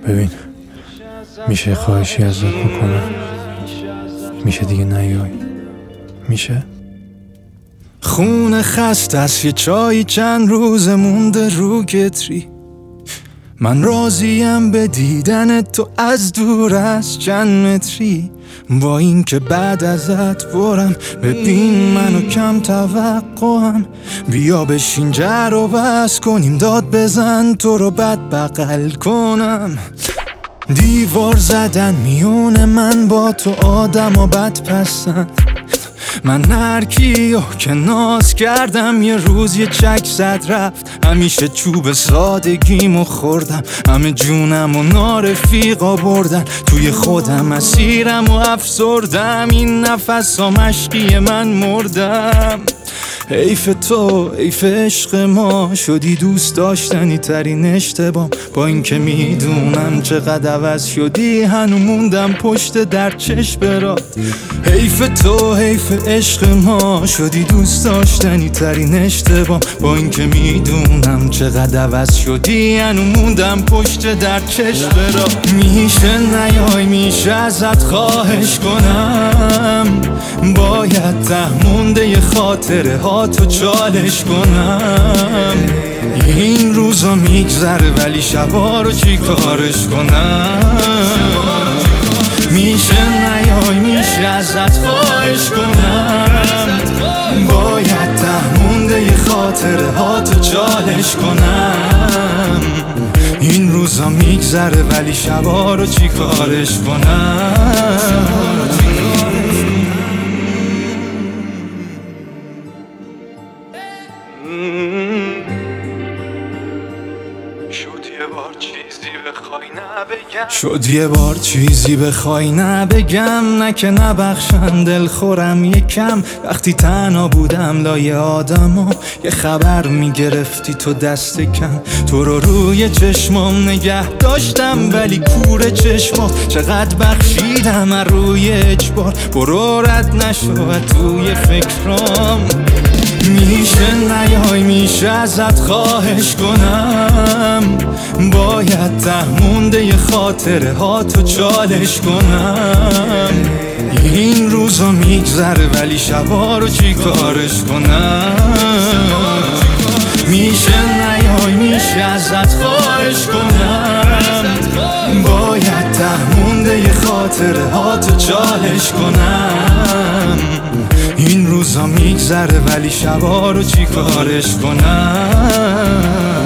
ببین، میشه خواهشی ازت بکنم؟ میشه دیگه نیای؟ میشه؟ خونه خسته است، یه چایی چند روز مونده رو گتری. من راضیم به دیدن تو از دور از چند متری. با این که بعد ازت برم، ببین منو کم توقعم. بیا بشین جر و بس کنیم، داد بزن تو رو بد بغل کنم. دیوار زدن میونه من با تو، آدم و بد پسند. من هرکیو که ناز کردم یه روز یه چک زد رفت. همیشه چوب سادگیمو خوردم، همه جونم و نارفیقا بردن. توی خودم اسیرم و افسردم، این نفس ها مشقی من مردم. حیف تو، حیف عشق ما، شدی دوست داشتنی ترین اشتباه. با اینکه میدونم چقدر عوض شدی، هنو موندم پشت در چشم برات. حیف تو، حیف عشق ما، شدی دوست داشتنی ترین اشتباه. با اینکه میدونم چقدر عوض شدی، هنو موندم پشت در چشم برات. میشه نیای، میشه ازت خواهش کنم، باید ته مونده خاطره ها تو چالش کنم. این روزا میگذره ولی شبا رو چی کارش کنم. میشه نیای، میشه ازت خواهش کنم، باید ته مونده خاطره ها تو چالش کنم. این روزا میگذره ولی شبا رو چی کارش کنم. شد یه بار چیزی بخوای نبگم، نه که نبخشن دلخورم یکم. وقتی تنها بودم لای آدما، یه خبر میگرفتی تو دست کم. تو رو روی چشمام نگه داشتم ولی کور چشما. چقدر بخشیدم از روی اجبار، برو رد نشو توی فکرام. میشه نیای، میشه ازت خواهش کنم، باید ته مونده خاطره ها تو چالش کنم. این روزا میگذره ولی شبا رو چی کارش کنم. میشه نیای، میشه ازت خواهش کنم، باید ته مونده خاطره ها تو چالش کنم. این روزا میگذره ولی شبا رو چی کارش کنم.